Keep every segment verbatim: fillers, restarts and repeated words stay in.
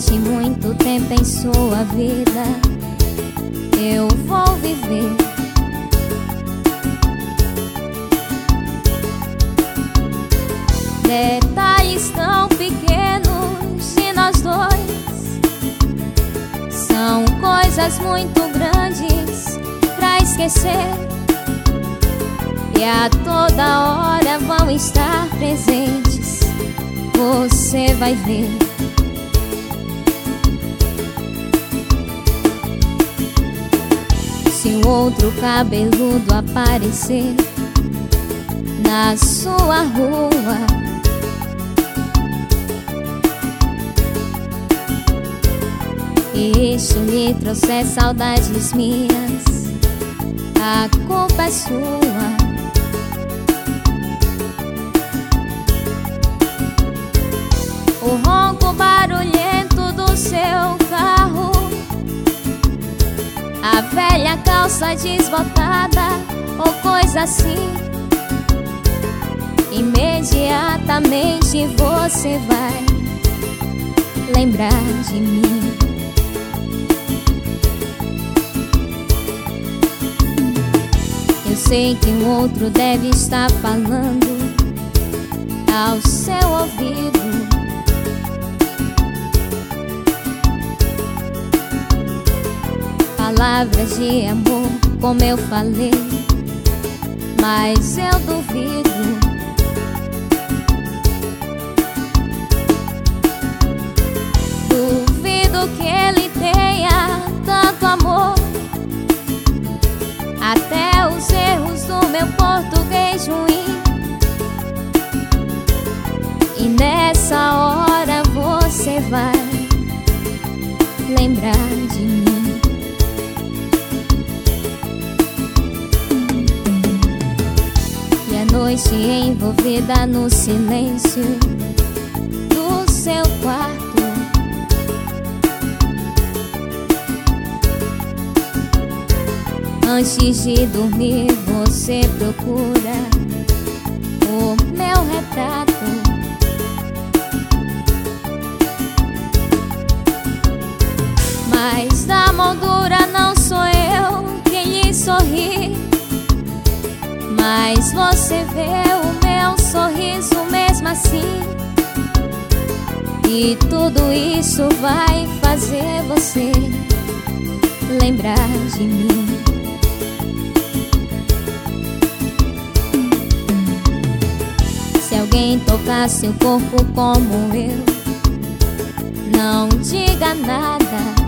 Durante muito tempo em sua vida eu vou viver. Detalhes tão pequenos de nós dois são coisas muito grandes pra esquecer, e a toda hora vão estar presentes. Você vai ver. Se um outro cabeludo aparecer na sua rua, e isso lhe trouxer saudades minhas, a culpa é sua. O ronco barulhento do seu carro, a velha calça desbotada ou coisa assim, imediatamente você vai lembrar de mim. Eu sei que um outro deve estar falando ao seu ouvido, palavras de amor como eu falei, mas eu duvido. Duvido que ele tenha tanto amor, até os erros do meu português ruim. E nessa hora você vai lembrar de mim. E a noite envolvida no silêncio do seu quarto, antes de dormir você procura o meu retrato. Mas da moldura não sou eu quem lhe sorri, mas você vê o meu sorriso mesmo assim. E tudo isso vai fazer você lembrar de mim. Se alguém tocar seu corpo como eu, não diga nada.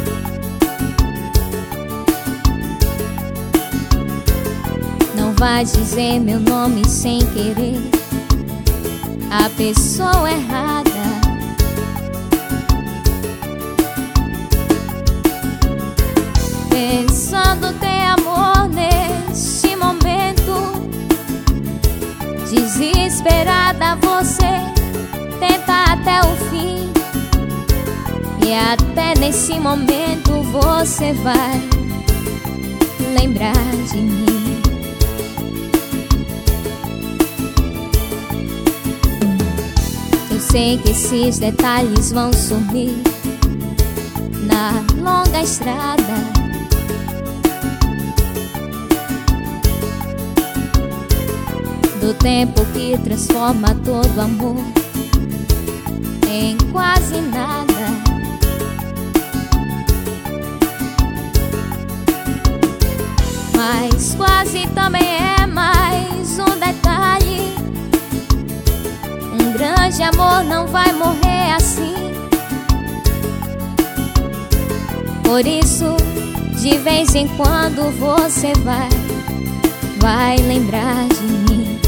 Não vai dizer meu nome sem querer a pessoa errada. Pensando ter amor neste momento, desesperada você tenta até o fim, e até nesse momento você vai lembrar de mim. Eu sei que esses detalhes vão sumir na longa estrada, do tempo que transforma todo amor em quase nada. Mas quase também é mais um detalhe. Um grande amor não vai morrer assim. Por isso, de vez em quando você vai, vai lembrar de mim.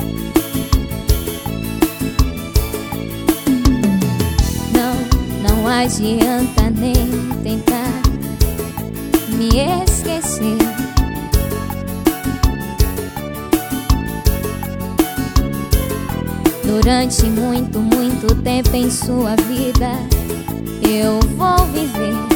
Não adianta nem tentar me esquecer. Durante muito, muito tempo em sua vida eu vou viver.